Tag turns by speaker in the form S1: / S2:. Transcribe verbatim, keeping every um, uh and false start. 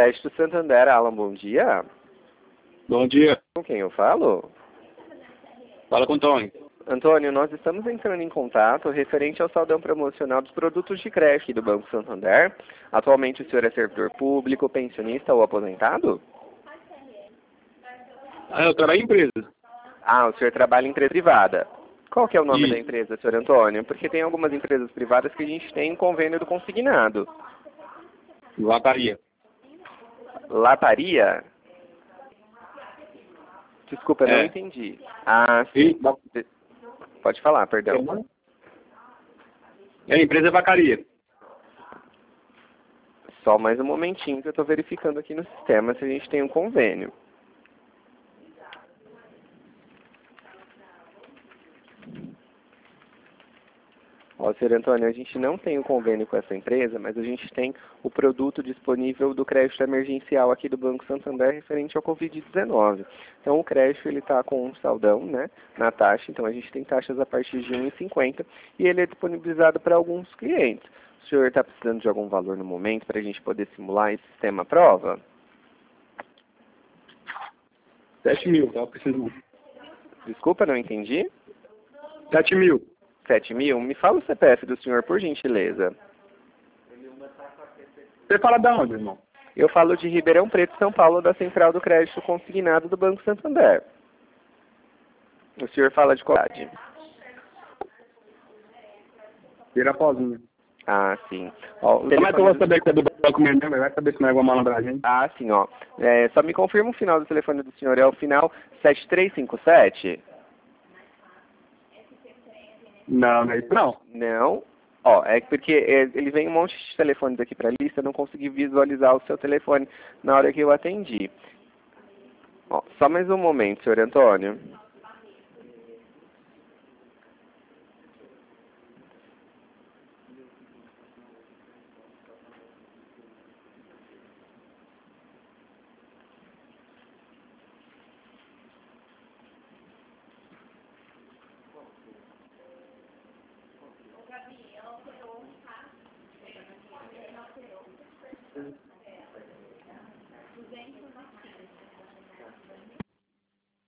S1: Crédito Santander, Alan, bom dia.
S2: Bom dia.
S1: Com quem eu falo?
S2: Fala com o Tony.
S1: Antônio, nós estamos entrando em contato referente ao saldão promocional dos produtos de crédito do Banco Santander. Atualmente o senhor é servidor público, pensionista ou aposentado?
S2: Ah, eu trabalho em empresa.
S1: Ah, o senhor trabalha em empresa privada. Qual que é o nome
S2: Isso.
S1: da empresa, senhor Antônio? Porque tem algumas empresas privadas que a gente tem um convênio do consignado.
S2: Lataria.
S1: Lataria? Desculpa, eu não
S2: É.
S1: entendi. Ah, sim.
S2: E,
S1: Pode falar, perdão.
S2: é a empresa Vacaria.
S1: Só mais um momentinho que eu estou verificando aqui no sistema se a gente tem um convênio. Ó, senhor Antônio, a gente não tem o convênio com essa empresa, mas a gente tem o produto disponível do crédito emergencial aqui do Banco Santander referente ao covid dezenove. Então o crédito ele está com um saldão, né, na taxa, então a gente tem taxas a partir de um real e cinquenta centavos e ele é disponibilizado para alguns clientes. O senhor está precisando de algum valor no momento para a gente poder simular esse sistema prova?
S2: Sete mil, tá? Eu preciso.
S1: Desculpa, não entendi.
S2: Sete mil.
S1: Sete mil? Me fala o C P F do senhor, por gentileza.
S2: Você fala de onde, irmão?
S1: Eu falo de Ribeirão Preto, São Paulo, da Central do Crédito Consignado do Banco Santander. O senhor fala de qual cidade?
S2: Pirapozinho.
S1: Ah, sim. Ó,
S2: Como é que eu vou saber que é do banco mesmo? Vai saber se não é alguma malandragem.
S1: Ah, sim, ó. É, só me confirma o final do telefone do senhor. É o final sete três cinco sete?
S2: Não, não é isso não.
S1: Não. Ó, é porque é, ele vem um monte de telefones aqui para a lista, eu não consegui visualizar o seu telefone na hora que eu atendi. Ó, só mais um momento, senhor Antônio.